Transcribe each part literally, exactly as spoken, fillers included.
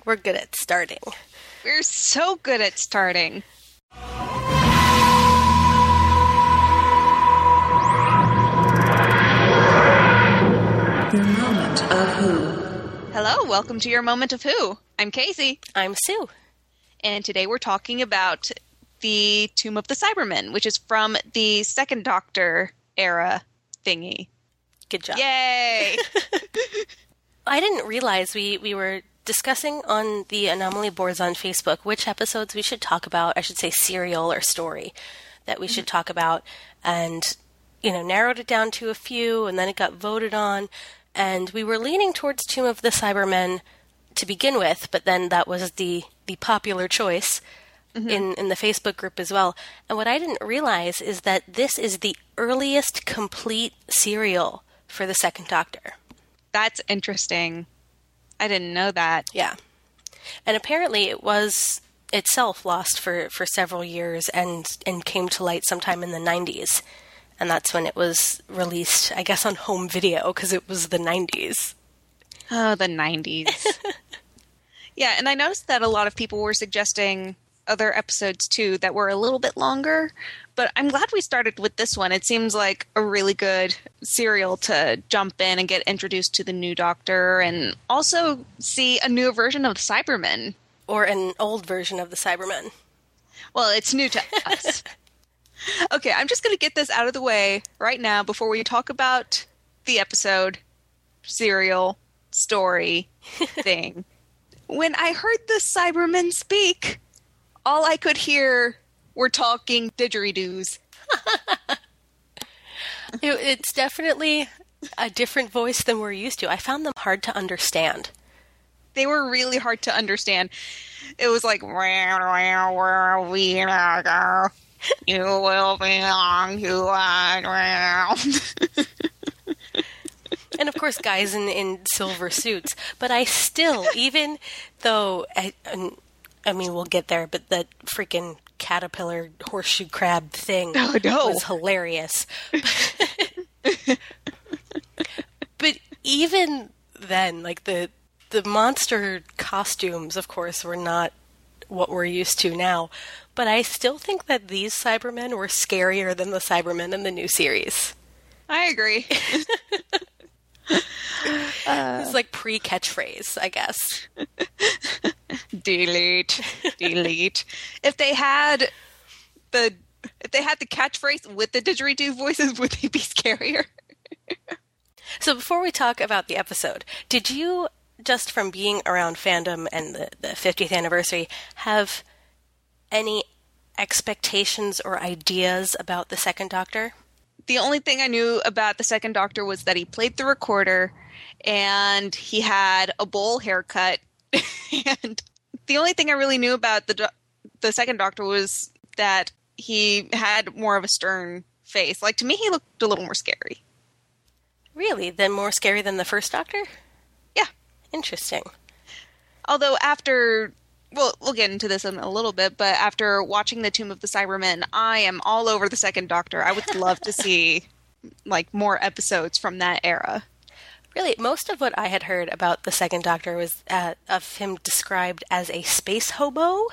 We're good at starting. We're so good at starting. Your Moment of Who. Hello, welcome to Your Moment of Who. I'm Casey. I'm Sue. And today we're talking about the Tomb of the Cybermen, which is from the Second Doctor era thingy. Good job. Yay! I didn't realize we, we were discussing on the Anomaly boards on Facebook which episodes we should talk about. I should say serial or story that we should talk about. And, you know, narrowed it down to a few, and then it got voted on. And we were leaning towards Tomb of the Cybermen to begin with, but then that was the, the popular choice mm-hmm. in, in the Facebook group as well. And what I didn't realize is that this is the earliest complete serial for the Second Doctor. That's interesting. I didn't know that. Yeah. And apparently it was itself lost for, for several years and, and came to light sometime in the nineties. And that's when it was released, I guess, on home video, because it was the nineties. Oh, the nineties. Yeah, and I noticed that a lot of people were suggesting other episodes, too, that were a little bit longer. But I'm glad we started with this one. It seems like a really good serial to jump in and get introduced to the new Doctor and also see a new version of the Cybermen. Or an old version of the Cybermen. Well, it's new to us. Okay, I'm just going to get this out of the way right now before we talk about the episode, serial, story, thing. When I heard the Cybermen speak, all I could hear were talking didgeridoos. it, it's definitely a different voice than we're used to. I found them hard to understand. They were really hard to understand. It was like, where we go? You will belong to us. And of course, guys in, in silver suits. But I still, even though, I, I mean, we'll get there, but that freaking caterpillar horseshoe crab thing oh, no. was hilarious. But even then, like the the monster costumes, of course, were not what we're used to now. But I still think that these Cybermen were scarier than the Cybermen in the new series. I agree. uh, it's like pre-catchphrase, I guess. Delete, delete. If they had the if they had the catchphrase with the didgeridoo voices, would they be scarier? So before we talk about the episode, did you, just from being around fandom and the, the fiftieth anniversary, have any expectations or ideas about the Second Doctor? The only thing I knew about the Second Doctor was that he played the recorder and he had a bowl haircut. And the only thing I really knew about the the Second Doctor was that he had more of a stern face. Like, to me, he looked a little more scary. Really? Then more scary than the first Doctor? Yeah. Interesting. Although after... Well, we'll get into this in a little bit, but after watching The Tomb of the Cybermen, I am all over the Second Doctor. I would love to see, like, more episodes from that era. Really, most of what I had heard about the Second Doctor was uh, of him described as a space hobo.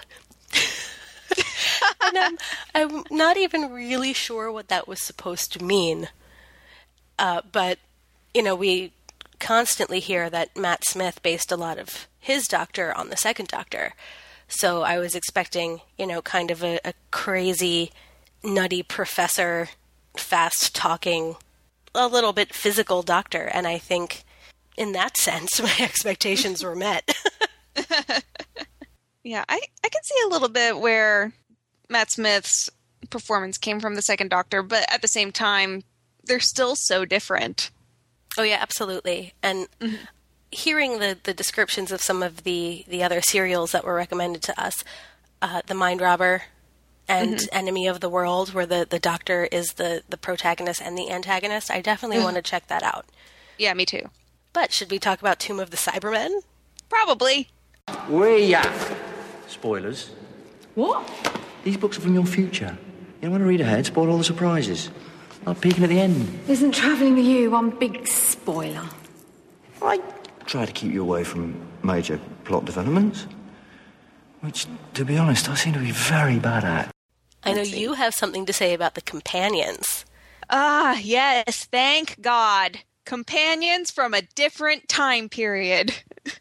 And I'm, I'm not even really sure what that was supposed to mean. Uh, but, you know, we constantly hear that Matt Smith based a lot of his Doctor on the Second Doctor. So I was expecting, you know, kind of a, a crazy, nutty professor, fast-talking, a little bit physical Doctor. And I think, in that sense, my expectations were met. Yeah, I, I can see a little bit where Matt Smith's performance came from the Second Doctor, but at the same time, they're still so different. Oh, yeah, absolutely. And mm-hmm. hearing the, the descriptions of some of the, the other serials that were recommended to us, uh, The Mind Robber and mm-hmm. Enemy of the World, where the, the Doctor is the, the protagonist and the antagonist, I definitely want to check that out. Yeah, me too. But should we talk about Tomb of the Cybermen? Probably. We are. Spoilers. What? These books are from your future. You don't want to read ahead, spoil all the surprises. Not peeking at the end. Isn't travelling with you one big spoiler? I try to keep you away from major plot developments. Which, to be honest, I seem to be very bad at. I know you have something to say about the companions. Ah, yes, thank God. Companions from a different time period.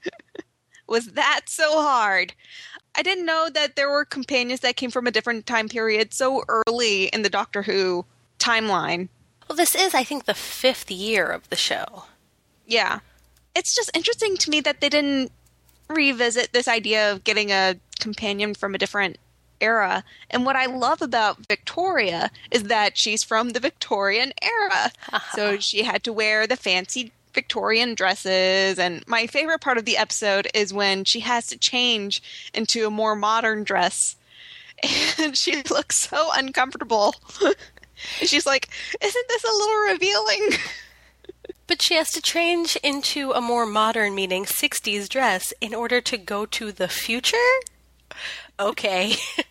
Was that so hard? I didn't know that there were companions that came from a different time period so early in the Doctor Who timeline. Well, this is, I think, the fifth year of the show. Yeah. It's just interesting to me that they didn't revisit this idea of getting a companion from a different era. And what I love about Victoria is that she's from the Victorian era. So she had to wear the fancy Victorian dresses, and my favorite part of the episode is when she has to change into a more modern dress, and she looks so uncomfortable. She's like, isn't this a little revealing? But she has to change into a more modern, meaning sixties dress in order to go to the future? Okay.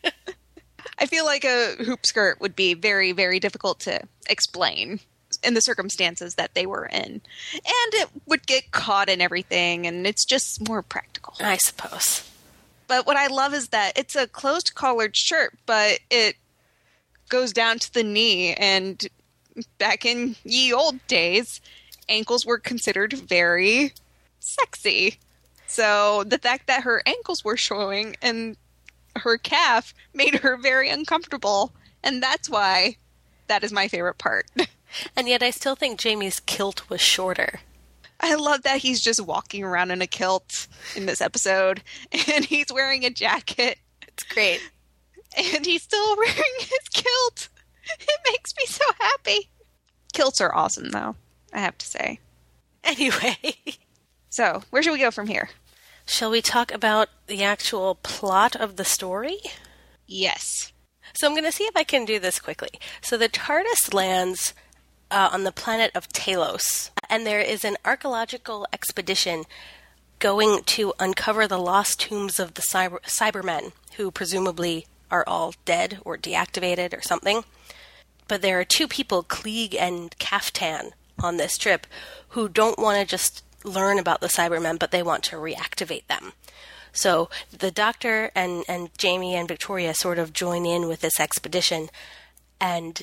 I feel like a hoop skirt would be very, very difficult to explain in the circumstances that they were in. And it would get caught in everything, and it's just more practical. I suppose. But what I love is that it's a closed collared shirt, but it goes down to the knee, and back in ye old days, ankles were considered very sexy. So the fact that her ankles were showing and her calf made her very uncomfortable, and that's why that is my favorite part. And yet I still think Jamie's kilt was shorter. I love that he's just walking around in a kilt in this episode, and he's wearing a jacket. It's great. And he's still wearing his kilt. It makes me so happy. Kilts are awesome, though, I have to say. Anyway. So, where should we go from here? Shall we talk about the actual plot of the story? Yes. So I'm going to see if I can do this quickly. So the TARDIS lands uh, on the planet of Talos, and there is an archaeological expedition going to uncover the lost tombs of the cyber- Cybermen, who presumably are all dead or deactivated or something. But there are two people, Klieg and Kaftan, on this trip who don't want to just learn about the Cybermen, but they want to reactivate them. So the Doctor and, and Jamie and Victoria sort of join in with this expedition and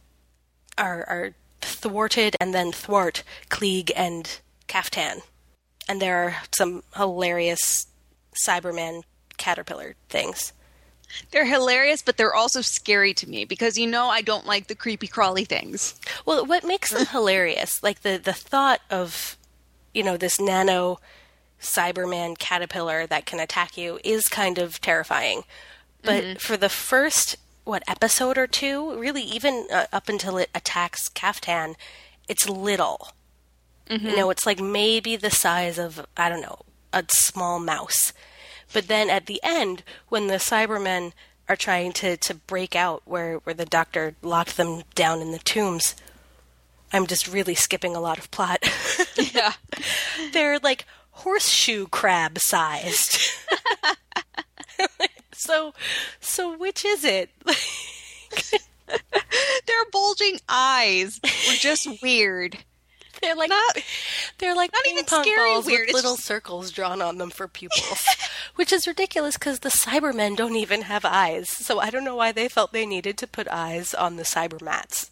are, are thwarted and then thwart Klieg and Kaftan. And there are some hilarious Cyberman caterpillar things. They're hilarious, but they're also scary to me because, you know, I don't like the creepy crawly things. Well, what makes them hilarious, like the, the thought of, you know, this nano Cyberman caterpillar that can attack you is kind of terrifying. But mm-hmm. for the first, what, episode or two, really even uh, up until it attacks Kaftan, it's little. Mm-hmm. You know, it's like maybe the size of, I don't know, a small mouse. But then at the end, when the Cybermen are trying to, to break out where, where the Doctor locked them down in the tombs, I'm just really skipping a lot of plot. Yeah. They're like horseshoe crab sized. so, so which is it? Their bulging eyes were just weird. They're like not, they're like not ping even pong scary balls weird. with little just... circles drawn on them for pupils, which is ridiculous because the Cybermen don't even have eyes. So I don't know why they felt they needed to put eyes on the Cybermats.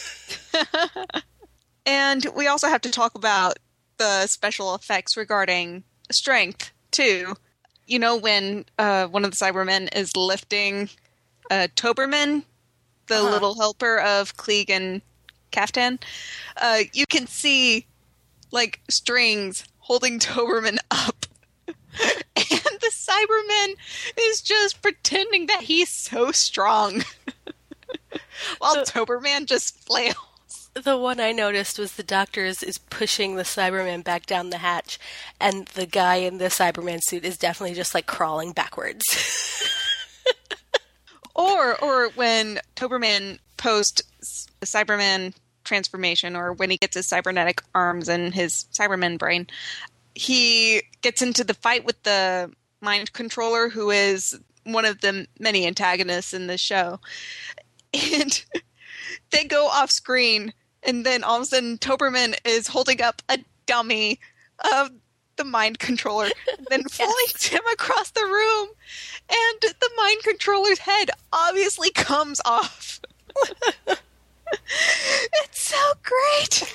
And we also have to talk about the special effects regarding strength too. You know, when uh, one of the Cybermen is lifting uh, Toberman, the uh-huh. little helper of Klieg and Kaftan, uh, you can see like strings holding Toberman up. And the Cyberman is just pretending that he's so strong. While the, Toberman just flails. The one I noticed was the Doctor is, is pushing the Cyberman back down the hatch, and the guy in the Cyberman suit is definitely just like crawling backwards. or or when Toberman post Cyberman transformation, or when he gets his cybernetic arms and his Cyberman brain, he gets into the fight with the mind controller, who is one of the many antagonists in this show. And they go off screen, and then all of a sudden Toberman is holding up a dummy of the mind controller, then flings him across the room, and the mind controller's head obviously comes off. It's so great.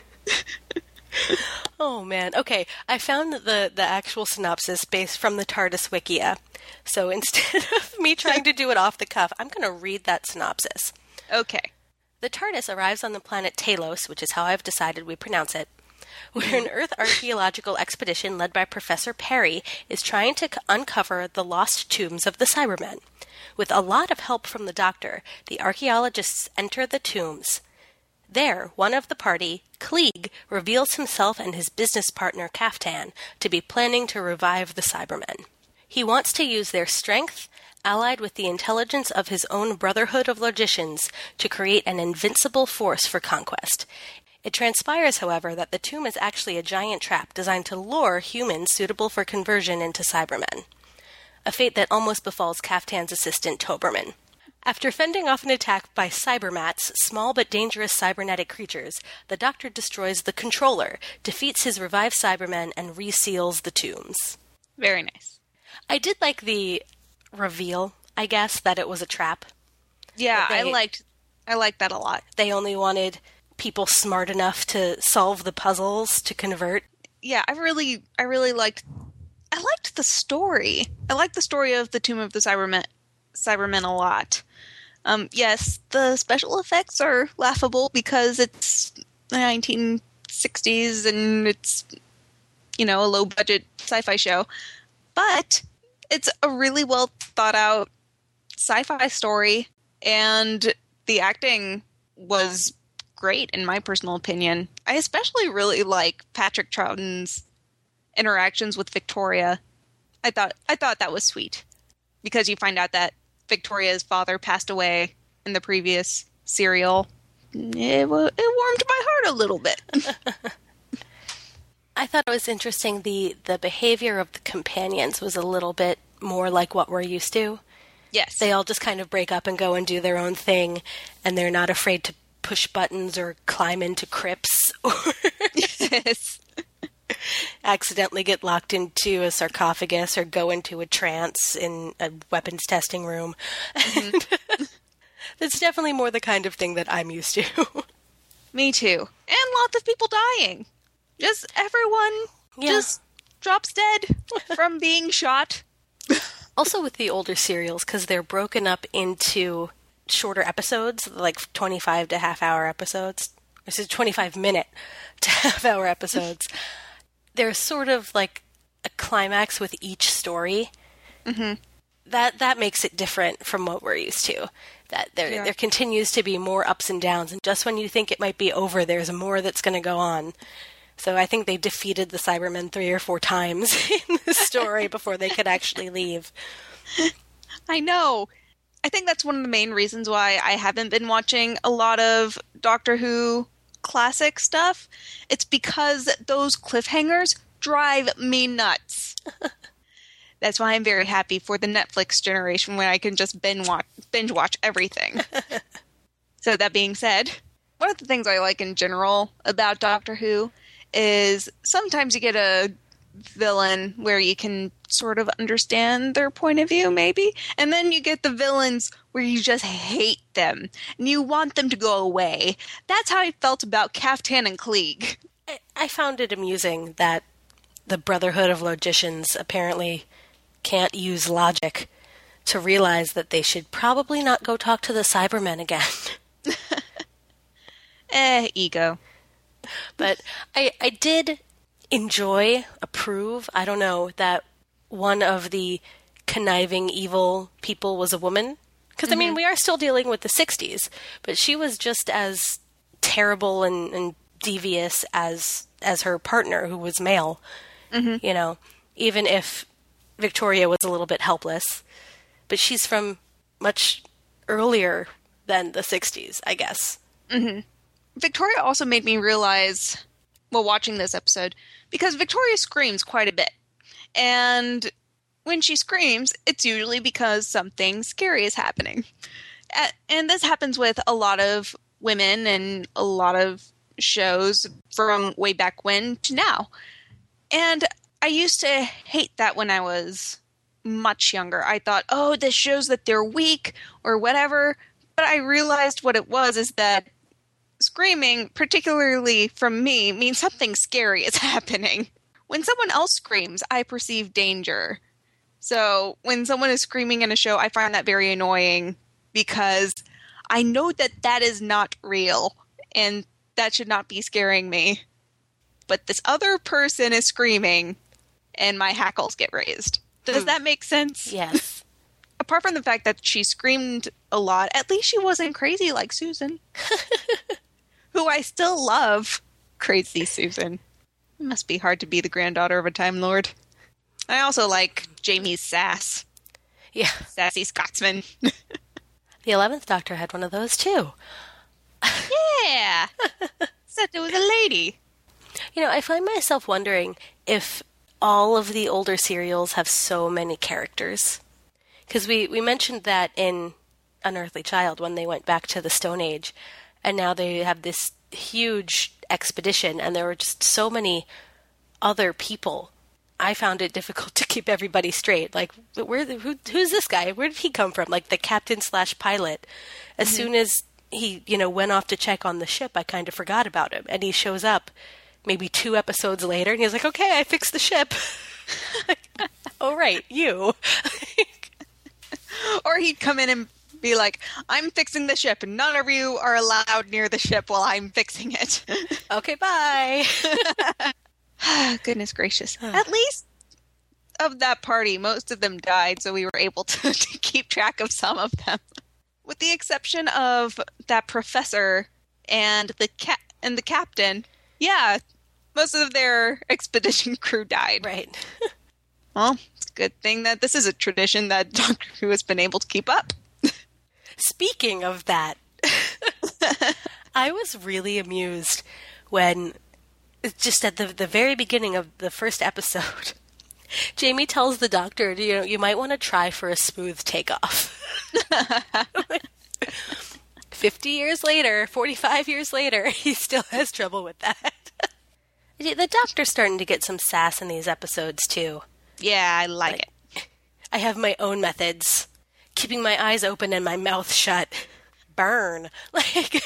Oh man. Okay, I found the the actual synopsis based from the TARDIS Wikia. So instead of me trying to do it off the cuff, I'm going to read that synopsis. Okay. The TARDIS arrives on the planet Talos, which is how I've decided we pronounce it, where an Earth archaeological expedition led by Professor Perry is trying to c- uncover the lost tombs of the Cybermen. With a lot of help from the Doctor, the archaeologists enter the tombs. There, one of the party, Klieg, reveals himself and his business partner, Kaftan, to be planning to revive the Cybermen. He wants to use their strength, allied with the intelligence of his own Brotherhood of Logicians, to create an invincible force for conquest. It transpires, however, that the tomb is actually a giant trap designed to lure humans suitable for conversion into Cybermen. A fate that almost befalls Kaftan's assistant, Toberman. After fending off an attack by Cybermats, small but dangerous cybernetic creatures, the Doctor destroys the Controller, defeats his revived Cybermen, and reseals the tombs. Very nice. I did like the reveal, I guess, that it was a trap. Yeah, They- I liked I liked that a lot. They only wanted people smart enough to solve the puzzles to convert. Yeah, I really I really liked I liked the story. I liked the story of the Tomb of the Cybermen Cybermen a lot. Um, yes, the special effects are laughable because it's the nineteen sixties and it's, you know, a low-budget sci-fi show. But it's a really well thought-out sci-fi story, and the acting was great, in my personal opinion. I especially really like Patrick Troughton's interactions with Victoria. I thought I thought that was sweet, because you find out that Victoria's father passed away in the previous serial. It, wa- it warmed my heart a little bit. I thought it was interesting the, the behavior of the companions was a little bit more like what we're used to. Yes. They all just kind of break up and go and do their own thing, and they're not afraid to push buttons or climb into crypts or Yes. accidentally get locked into a sarcophagus or go into a trance in a weapons testing room. Mm-hmm. That's definitely more the kind of thing that I'm used to. Me too. And lots of people dying. Just everyone Yeah. just drops dead from being shot. Also with the older serials, because they're broken up into shorter episodes, like twenty-five to half hour episodes. This is twenty-five minute to half hour episodes. There's sort of like a climax with each story. Mm-hmm. That that makes it different from what we're used to. That there Yeah. there continues to be more ups and downs, and just when you think it might be over, there's more that's going to go on. So I think they defeated the Cybermen three or four times in the story before they could actually leave. I know. I think that's one of the main reasons why I haven't been watching a lot of Doctor Who classic stuff. It's because those cliffhangers drive me nuts. That's why I'm very happy for the Netflix generation where I can just binge watch, binge watch everything. So that being said, one of the things I like in general about Doctor Who is sometimes you get a villain where you can sort of understand their point of view, maybe. And then you get the villains where you just hate them and you want them to go away. That's how I felt about Kaftan and Klieg. I, I found it amusing that the Brotherhood of Logicians apparently can't use logic to realize that they should probably not go talk to the Cybermen again. Eh, ego. But I, I did enjoy, approve, I don't know, that one of the conniving evil people was a woman. Because, I mean, we are still dealing with the sixties, but she was just as terrible and, and devious as as her partner, who was male. Mm-hmm. You know, even if Victoria was a little bit helpless. But she's from much earlier than the sixties, I guess. Mm-hmm. Victoria also made me realize, while watching this episode, because Victoria screams quite a bit. And when she screams, it's usually because something scary is happening. A- And this happens with a lot of women and a lot of shows from way back when to now. And I used to hate that when I was much younger. I thought, oh, this shows that they're weak or whatever. But I realized what it was is that screaming, particularly from me, means something scary is happening. When someone else screams, I perceive danger. So when someone is screaming in a show, I find that very annoying because I know that that is not real and that should not be scaring me. But this other person is screaming and my hackles get raised. Does hmm. that make sense? Yes. Apart from the fact that she screamed a lot, at least she wasn't crazy like Susan. Who I still love. Crazy Susan. It must be hard to be the granddaughter of a Time Lord. I also like Jamie's sass. Yeah. Sassy Scotsman. The eleventh Doctor had one of those, too. Yeah! Except it was a lady. You know, I find myself wondering if all of the older serials have so many characters. Because we, we mentioned that in Unearthly Child when they went back to the Stone Age. And now they have this huge expedition, and there were just so many other people. I found it difficult to keep everybody straight. Like, where, who, who's this guy? Where did he come from? Like, the captain slash pilot. As mm-hmm. soon as he, you know, went off to check on the ship, I kind of forgot about him. And he shows up maybe two episodes later, and he's like, okay, I fixed the ship. Like, oh, right, you. Or he'd come in and be like, I'm fixing the ship, and none of you are allowed near the ship while I'm fixing it. Okay, bye. Goodness gracious. At least of that party, most of them died, so we were able to, to keep track of some of them. With the exception of that professor and the ca- and the captain, yeah, most of their expedition crew died. Right. Well, it's a good thing that this is a tradition that Doctor Who has been able to keep up. Speaking of that, I was really amused when, just at the the very beginning of the first episode, Jamie tells the Doctor, you know, you might want to try for a smooth takeoff. Fifty years later, forty-five years later, he still has trouble with that. The Doctor's starting to get some sass in these episodes, too. Yeah, I like, like it. I have my own methods. Keeping my eyes open and my mouth shut. Burn. Like,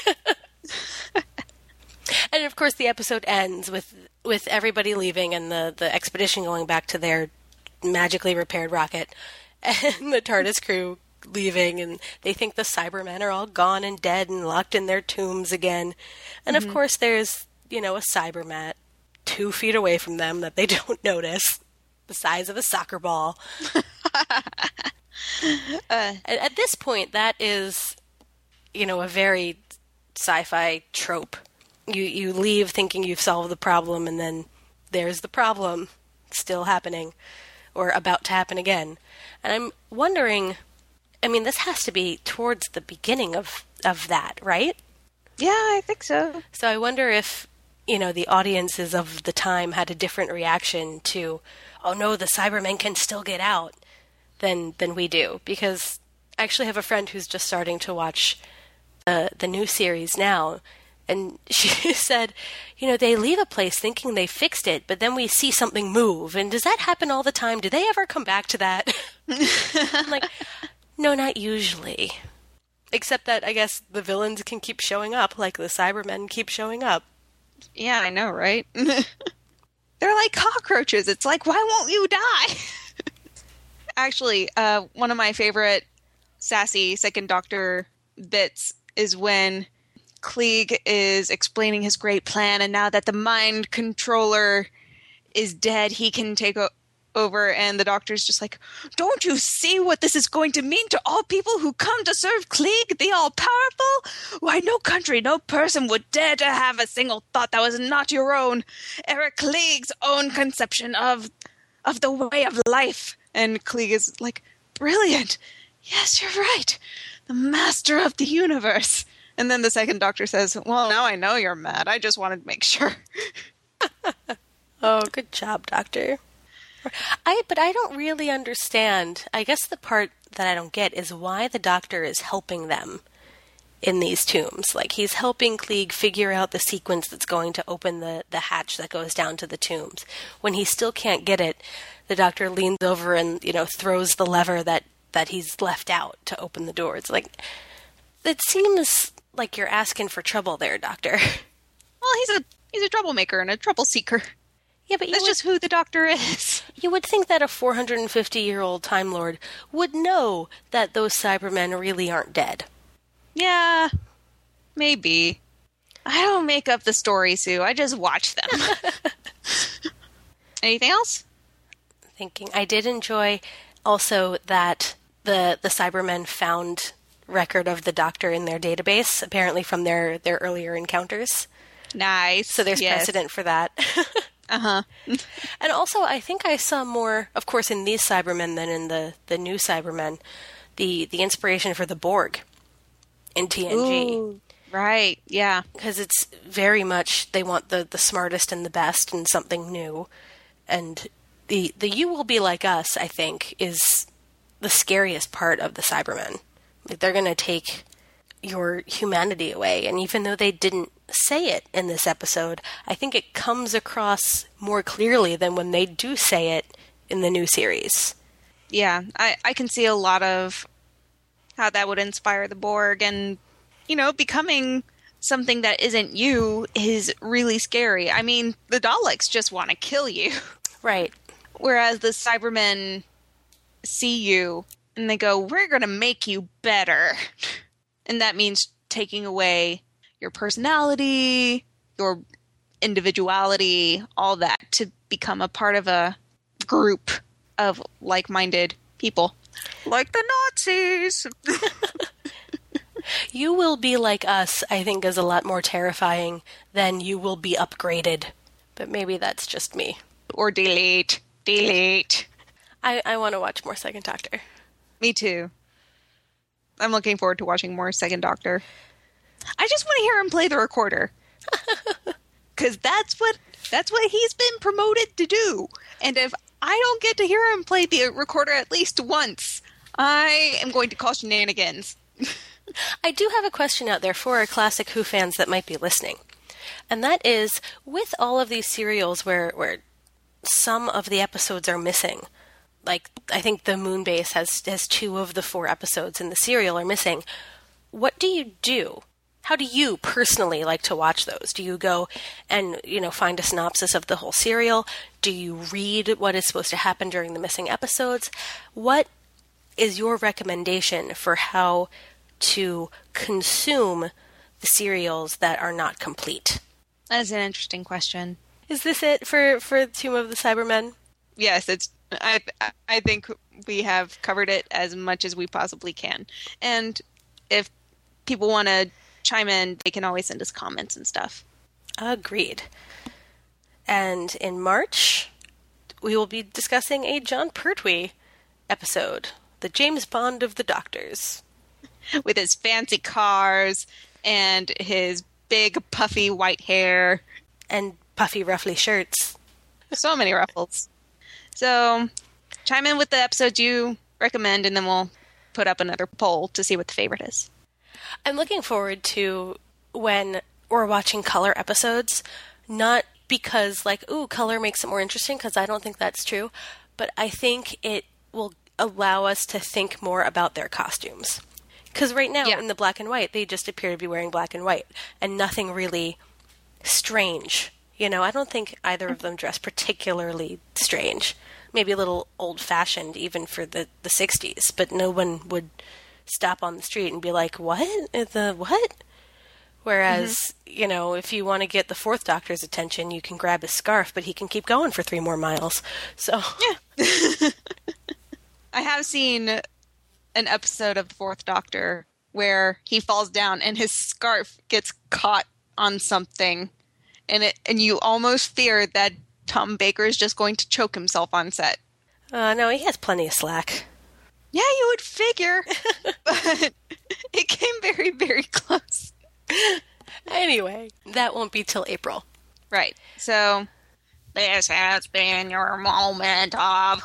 and of course the episode ends with with everybody leaving and the, the expedition going back to their magically repaired rocket. And the TARDIS crew leaving, and they think the Cybermen are all gone and dead and locked in their tombs again. And mm-hmm. of course there's, you know, a Cybermat two feet away from them that they don't notice. The size of a soccer ball. Uh, at this point, that is, you know, a very sci-fi trope. You you leave thinking you've solved the problem, and then there's the problem still happening, or about to happen again. And I'm wondering, I mean, this has to be towards the beginning of, of that, right? Yeah, I think so. So I wonder if, you know, the audiences of the time had a different reaction to, oh no, the Cybermen can still get out. Than than we do, because I actually have a friend who's just starting to watch uh, the new series now, and she said, you know, they leave a place thinking they fixed it, but then we see something move, and does that happen all the time? Do they ever come back to that? I'm like, no, not usually. Except that I guess the villains can keep showing up, like the Cybermen keep showing up. Yeah, I know, right? They're like cockroaches. It's like, why won't you die? Actually, uh, one of my favorite sassy Second Doctor bits is when Klieg is explaining his great plan, and now that the mind controller is dead, he can take o- over, and the Doctor's just like, don't you see what this is going to mean to all people who come to serve Klieg, the all-powerful? Why, no country, no person would dare to have a single thought that was not your own. Eric Klieg's own conception of of the way of life. And Klieg is like, brilliant. Yes, you're right. The master of the universe. And then the Second Doctor says, well, now I know you're mad. I just wanted to make sure. Oh, good job, Doctor. I, but I don't really understand. I guess the part that I don't get is why the Doctor is helping them in these tombs. Like, he's helping Klieg figure out the sequence that's going to open the, the hatch that goes down to the tombs. When he still can't get it, the Doctor leans over and, you know, throws the lever that, that he's left out to open the door. It's like, it seems like you're asking for trouble there, Doctor. Well, he's a he's a troublemaker and a trouble seeker. Yeah, but you That's would, just who the Doctor is. You would think that a four hundred fifty-year-old Time Lord would know that those Cybermen really aren't dead. Yeah, maybe. I don't make up the stories, Sue. I just watch them. Anything else? Thinking. I did enjoy also that the the Cybermen found record of the Doctor in their database, apparently from their, their earlier encounters. Nice. So there's yes. precedent for that. Uh-huh. And also, I think I saw more, of course, in these Cybermen than in the, the new Cybermen, the, the inspiration for the Borg in T N G. Ooh, right, yeah. Because it's very much, they want the, the smartest and the best and something new. And the the you will be like us, I think, is the scariest part of the Cybermen. Like, they're going to take your humanity away. And even though they didn't say it in this episode, I think it comes across more clearly than when they do say it in the new series. Yeah, I, I can see a lot of how that would inspire the Borg, and, you know, becoming something that isn't you is really scary. I mean, the Daleks just want to kill you. Right. Whereas the Cybermen see you and they go, we're going to make you better. And that means taking away your personality, your individuality, all that, to become a part of a group of like-minded people. Like the Nazis! You will be like us, I think, is a lot more terrifying than you will be upgraded. But maybe that's just me. Or delete. Delete. I, I want to watch more Second Doctor. Me too. I'm looking forward to watching more Second Doctor. I just want to hear him play the recorder. Because that's what that's what he's been promoted to do. And if I don't get to hear him play the recorder at least once, I am going to call shenanigans. I do have a question out there for our classic Who fans that might be listening. And that is, with all of these serials where, where some of the episodes are missing, like I think the Moonbase has, has two of the four episodes in the serial are missing, what do you do? How do you personally like to watch those? Do you go and, you know, find a synopsis of the whole serial? Do you read what is supposed to happen during the missing episodes? What is your recommendation for how to consume the serials that are not complete? That's an interesting question. Is this it for, for Tomb of the Cybermen? Yes, it's. I I think we have covered it as much as we possibly can. And if people want to chime in, they can always send us comments and stuff. Agreed. And in March, we will be discussing a John Pertwee episode, the James Bond of the Doctors. With his fancy cars and his big puffy white hair. And puffy ruffly shirts. So many ruffles. So, chime in with the episodes you recommend, and then we'll put up another poll to see what the favorite is. I'm looking forward to when we're watching color episodes, not because, like, ooh, color makes it more interesting, because I don't think that's true, but I think it will allow us to think more about their costumes. Because right now, yeah. in the black and white, they just appear to be wearing black and white, and nothing really strange. You know, I don't think either of them dress particularly strange. Maybe a little old-fashioned, even for the, the sixties, but no one would stop on the street and be like, what? The what? Whereas, mm-hmm. you know, if you want to get the Fourth Doctor's attention, you can grab his scarf, but he can keep going for three more miles. So, yeah. I have seen an episode of the Fourth Doctor where he falls down and his scarf gets caught on something, and it and you almost fear that Tom Baker is just going to choke himself on set. Uh, no, he has plenty of slack. Yeah, you would figure, but it came very, very close. Anyway, that won't be till April. Right. So, this has been your moment of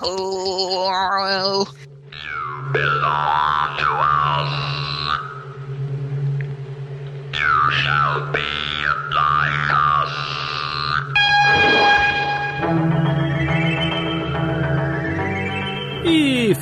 Who. You belong to us.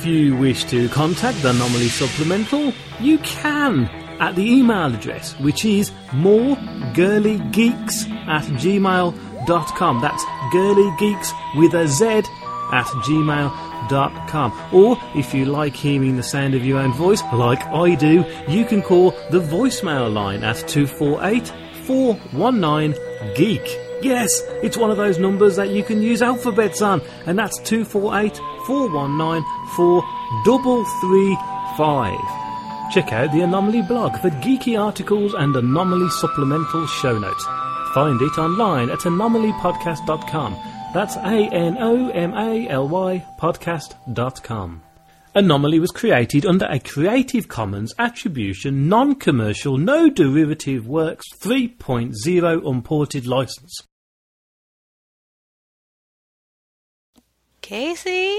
If you wish to contact the Anomaly Supplemental, you can at the email address, which is moregirlygeeks at gmail dot com. That's girlygeeks with a Z at gmail dot com. Or if you like hearing the sound of your own voice, like I do, you can call the voicemail line at two four eight, four one nine, geek. Yes, it's one of those numbers that you can use alphabets on, and that's two four eight, four one nine, four three three five. Check out the Anomaly blog for geeky articles and Anomaly supplemental show notes. Find it online at anomaly podcast dot com. That's A N O M A L Y podcast dot com. Anomaly was created under a Creative Commons Attribution Non-Commercial No Derivative Works three point oh Unported license. Casey?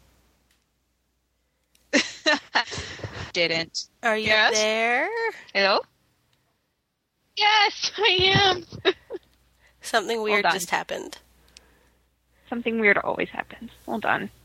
Didn't. Are you Yes? there? Hello? Yes, I am. Something weird Hold on. just happened. Something weird always happens. Hold on.